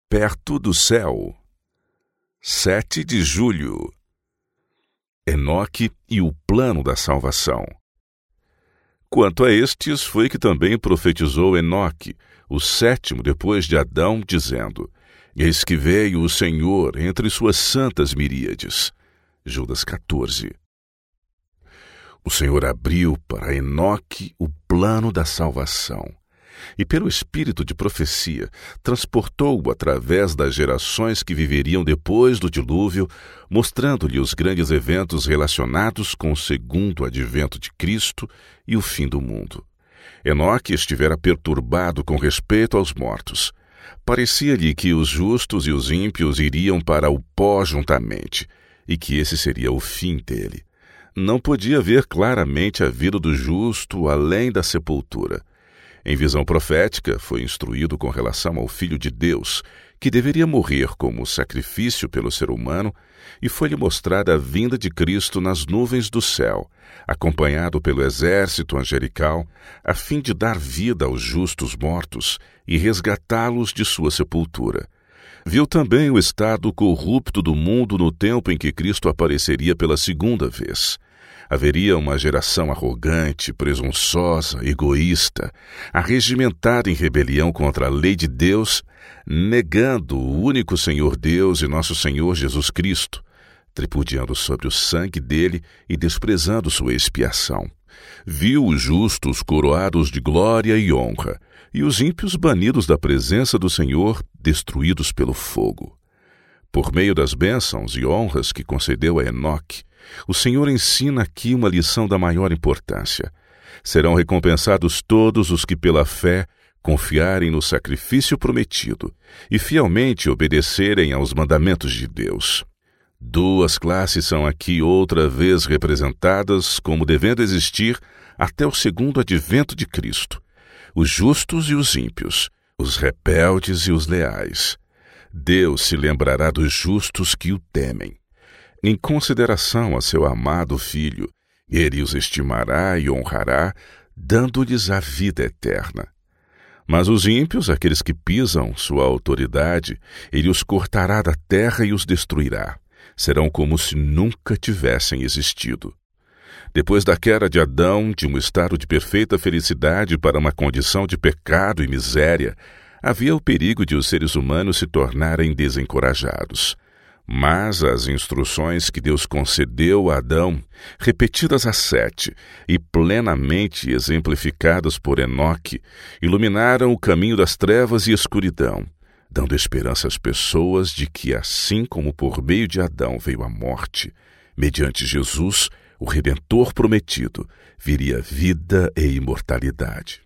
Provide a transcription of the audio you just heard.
Perto do céu. 7 de julho. Enoque e o plano da salvação. Quanto a estes, foi que também profetizou Enoque, o 7º depois de Adão, dizendo: Eis que veio o Senhor entre suas santas miríades. Judas 14. O Senhor abriu para Enoque o plano da salvação, e pelo espírito de profecia transportou-o através das gerações que viveriam depois do dilúvio, mostrando-lhe os grandes eventos relacionados com o segundo advento de Cristo e o fim do mundo. Enoque estivera perturbado com respeito aos mortos. Parecia-lhe que os justos e os ímpios iriam para o pó juntamente, e que esse seria o fim dele. Não podia ver claramente a vida do justo além da sepultura. Em visão profética, foi instruído com relação ao Filho de Deus, que deveria morrer como sacrifício pelo ser humano, e foi-lhe mostrada a vinda de Cristo nas nuvens do céu, acompanhado pelo exército angelical, a fim de dar vida aos justos mortos e resgatá-los de sua sepultura. Viu também o estado corrupto do mundo no tempo em que Cristo apareceria pela segunda vez. Haveria uma geração arrogante, presunçosa, egoísta, arregimentada em rebelião contra a lei de Deus, negando o único Senhor Deus e nosso Senhor Jesus Cristo, tripudiando sobre o sangue dele e desprezando sua expiação. Viu os justos coroados de glória e honra, e os ímpios banidos da presença do Senhor, destruídos pelo fogo. Por meio das bênçãos e honras que concedeu a Enoque, o Senhor ensina aqui uma lição da maior importância. Serão recompensados todos os que pela fé confiarem no sacrifício prometido e fielmente obedecerem aos mandamentos de Deus. Duas classes são aqui outra vez representadas como devendo existir até o segundo advento de Cristo: os justos e os ímpios, os rebeldes e os leais. Deus se lembrará dos justos que o temem. Em consideração a seu amado Filho, ele os estimará e honrará, dando-lhes a vida eterna. Mas os ímpios, aqueles que pisam sua autoridade, ele os cortará da terra e os destruirá. Serão como se nunca tivessem existido. Depois da queda de Adão, de um estado de perfeita felicidade para uma condição de pecado e miséria, havia o perigo de os seres humanos se tornarem desencorajados. Mas as instruções que Deus concedeu a Adão, repetidas a 7 e plenamente exemplificadas por Enoque, iluminaram o caminho das trevas e escuridão, dando esperança às pessoas de que, assim como por meio de Adão veio a morte, mediante Jesus, o Redentor prometido, viria vida e imortalidade.